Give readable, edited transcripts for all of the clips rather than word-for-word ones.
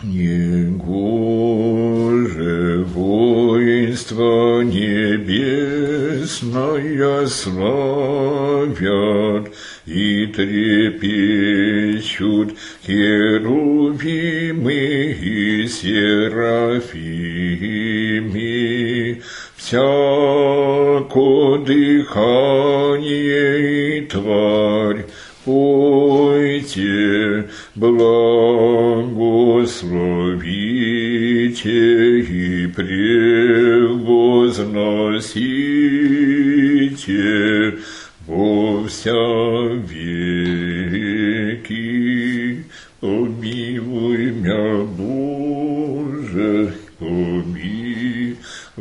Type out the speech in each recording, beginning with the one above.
Негоже воинство небесное славят и трепещут херувимы и серафимы. Всяко дыхание и тварь, пойте, благословите и превозносите во вся веки. Помилуй мя, Боже, помилуй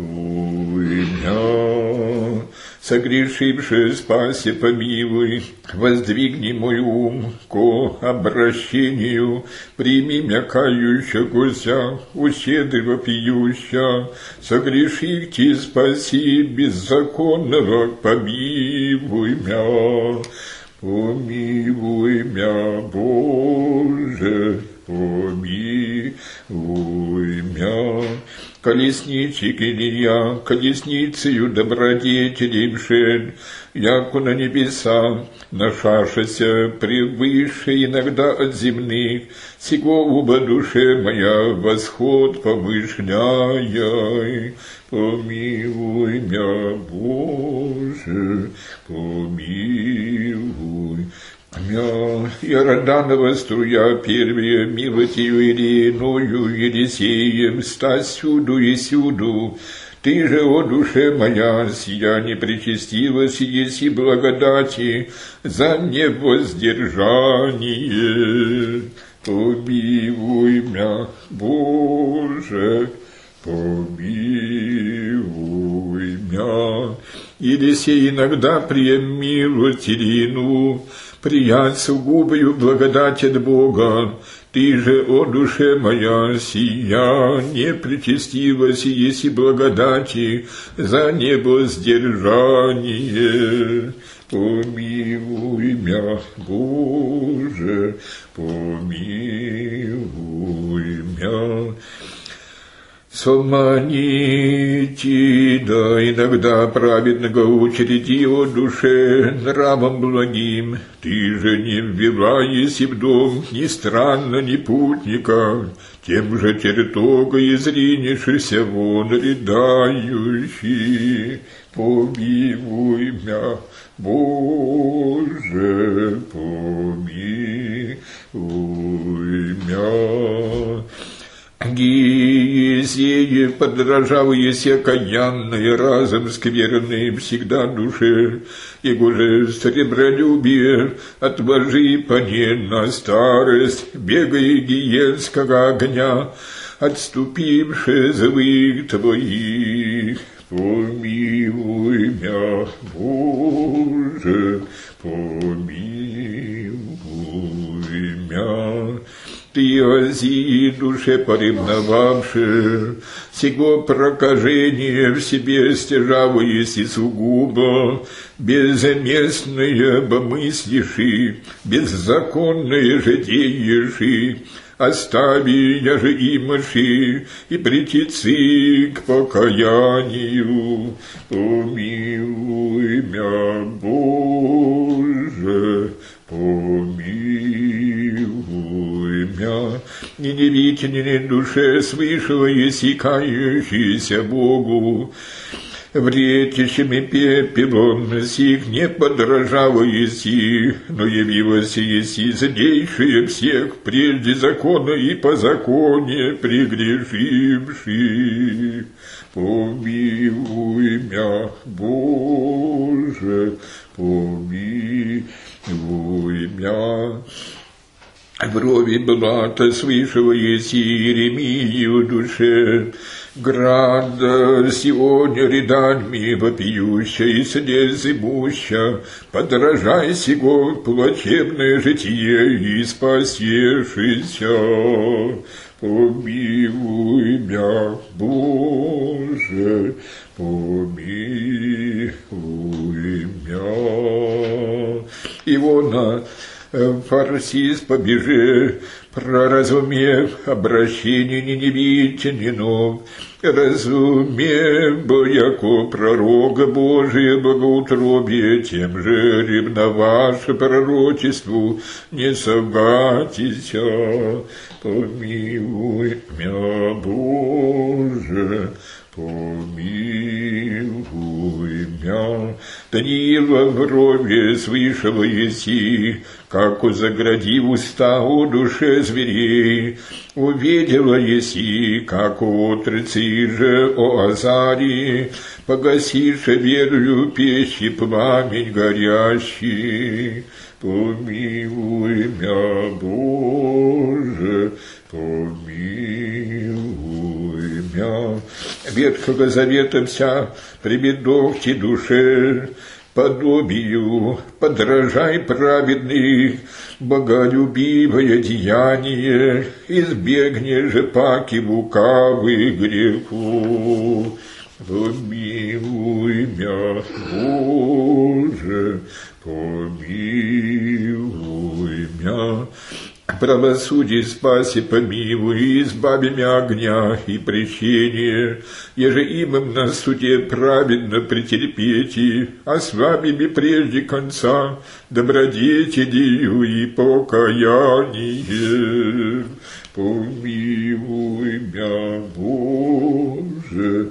мя. Согрешивши, спаси, помилуй, воздвигни мой ум ко обращению, прими мя кающегося, ущедриво пьюща, согрешивши, спаси беззаконного, помилуй мя. Помилуй мя, Боже, помилуй мя. Колесничек Илья, колесницею добродетелей шед, яко на небеса, нашашася превыше иногда от земных, сего уба душе моя восход помышляй. Помилуй мя, Боже, помилуй мя. Иорданова струя первая, милостью Ириною, Елисеем, ста сюду и сюду. Ты же, о душе моя, сия непречестивость, еси благодати, за невоздержание. Помилуй мя, Боже, помилуй мя. Елисей иногда прием милость Ирину, приять сугубою благодать от Бога. Ты же, о душе моя, сия непречестивость еси благодати, за невоздержание. Помилуй мя, Боже, помилуй мя. Sommanite, да иногда праведного учреди, о душе, нравом благим, ты же не вбиваешься в дом ни странно, ни путника, тем же чертога изринешься вон рыдающий. Помилуй мя, Боже, помилуй мя. Гиезеи, подражавые окаянные, разом скверные всегда душе, Егоже сребролюбие, отвожи поне на старость, бегая гиенского огня, отступивши злых твоих. Помилуй мя, Боже, помилуй мя. Ты, Азии, душе поревновавши, сего прокажения в себе стяжаваясь и сугубо, безместное помыслиши, беззаконное же дееши, остави я же имаши и притецы к покаянию. Помилуй мя, Боже, помилуй мя. И не видите душе свыше еси кающийся Богу, вретящими пепелом сих не подражава еси, но явилась еси злейшие всех, прежде закона и по законе прегрешивших. Помилуй мя, Боже, помилуй мя. Брови блата свышего еси Иеремию душе, града сегодня рядами вопиющая и слезы муща, подражай сего плачевное житие и спасешися. Помилуй мя, Боже, помилуй мя. Ивона, фарсис побеже, проразумев обращение неневитянинов, разумев, бо яко пророка Божия богоутробие, тем же ревноваше пророчеству не совгатися. Помилуй мя, Боже, помилуй мя. Даниила в гробе свышего еси, как загради уста о душе зверей, увидела еси, как отрацы же о Азарии, погасише верою печи пламень горящий. Помилуй мя, Боже, помилуй мя. Ветхого Завета вся прибедовьте душе, подобию подражай праведных, боголюбивое деяние, избегни же паки лукавых греху. Помилуй мя, Боже, помилуй мя. Правосудие спаси, помилуй, избави мя огня и прещения, еже им на суде праведно претерпети, ослабими прежде конца добродетелью и покаяние. Помилуй мя, Боже,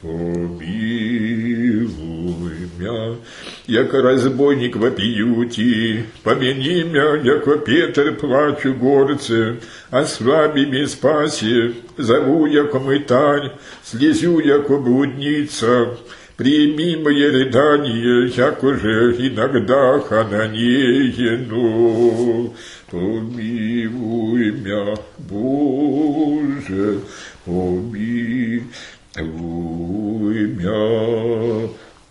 помилуй мя. Яко разбойник вопиюти, помяни мя, яко Петр плачу горце, ослаби ми спаси, зову, яко мытарь, слезю, яко блудница, прими мое рыдание, яко же иногда хананеяно. Помилуй мя, Боже, помилуй мя.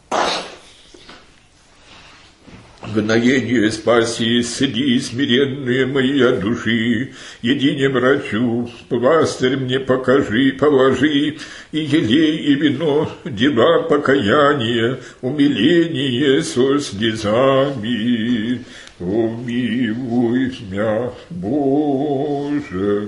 Гноение спаси, исцели смиренные мои души, едине врачу, пластырь мне покажи, положи, и елей, и вино, дела покаяния, умиление со слезами. Помилуй мя, Боже,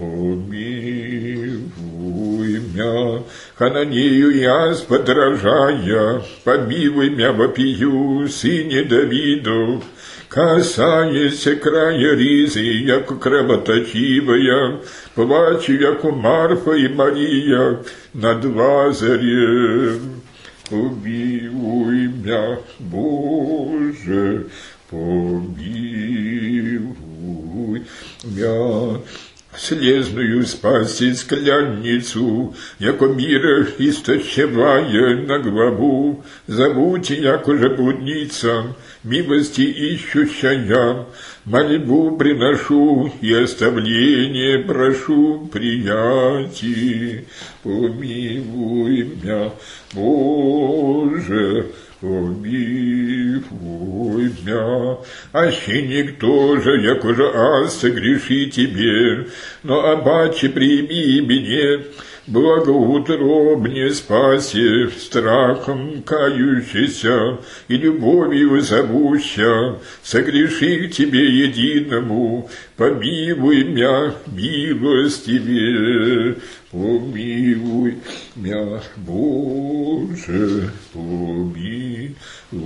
помилуй мя. Хананею яс подражая, помилуй мя вопию, сыне Давидов, касаяся края ризы, яко кровоточивая, плачу, яко Марфа и Мария над Лазарем. Помилуй мя, Боже, помилуй мя. Слезную спаси склянницу, яко мира истощевая на главу, зовуте, яко же блудница, милости ищущая, мольбу приношу и оставление прошу приятий. Помилуй мя, Боже, помилуй мя. Аще никто же, яко же аз согреши тебе, но обаче прими меня, благоутробне спаси, страхом кающийся и любовью зовуща, согреши к тебе единому, помилуй мя, милостивее. Помилуй мя, Боже, помилуй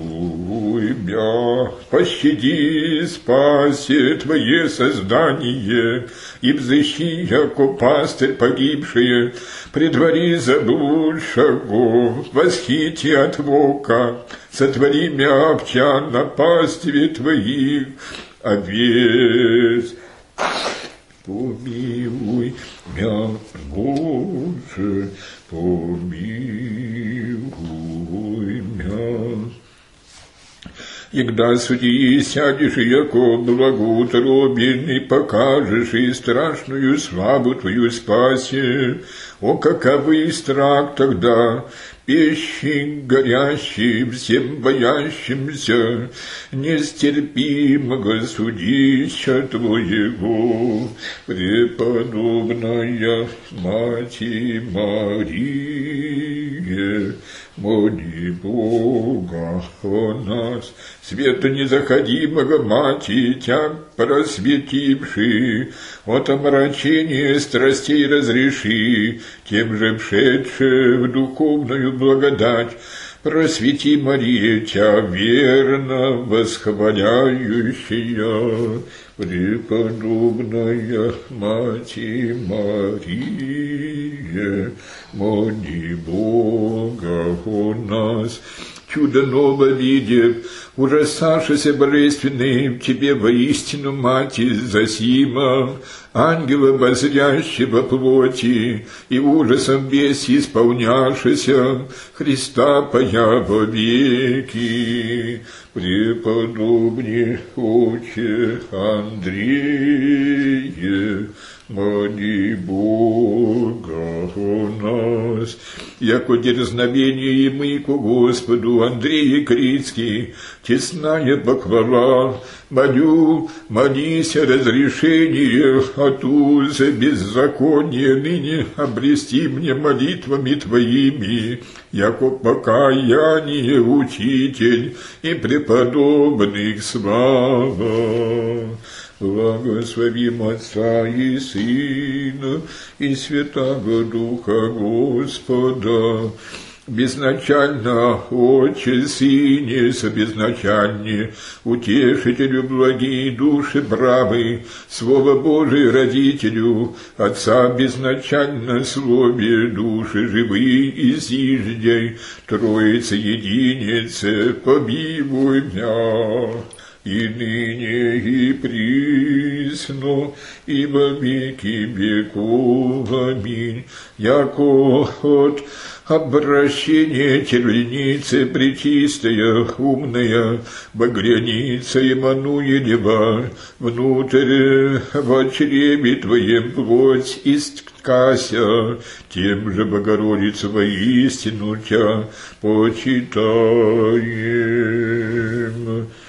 мя. Пощади, спаси Твое создание, и взыщи, яко пастырь погибшие, предвари заблудшего, восхити от вока, сотвори мя овчан на пастве Твоих овец. Помилуй мя, Боже, помилуй мя. Егда суди сядешь, яко благоутробенный, покажешь и страшную славу Твою спаси. О, каковый страх тогда! пищи горящей всем боящимся, нестерпимого судища Твоего, преподобная Мати Мария, моли Бога о нас, света незаходимого Мати, Тя просветивши, от омрачения страстей разреши, тем же вшедше в духовную благодать, просвети, Мария, Тя верно восхваляющая, преподобная Мати Мария, моли Бога о нас. Чудо ново видев, ужасавшийся божественный в тебе воистину, Мати, засима, ангела возрящего плоти, и ужасом весь исполнявшийся, Христа пая во веки, преподобный отче Андрея, моли Бога о нас. Яко дерзновение мы ко Господу Андрея Критский, тесная похвала, молись о разрешении от уза беззакония ныне обрести мне молитвами Твоими, яко покаяние учитель и преподобных слава. Благословим Отца и Сына и Святаго Духа Господа, безначально Отче, Сыне, собезначальне, Утешителю благие души правы, Слово Божие Родителю, Отца безначально Слове души живые и зиждей, Троице единице, помилуй мя. И ныне, и присно, и во веки веков. Аминь. Яко от обращения тервельницы пречистая, умная, багряница Эммануилева, внутрь во чреве Твоем плоть исткася, тем же, Богородица, воистину Тя почитаем.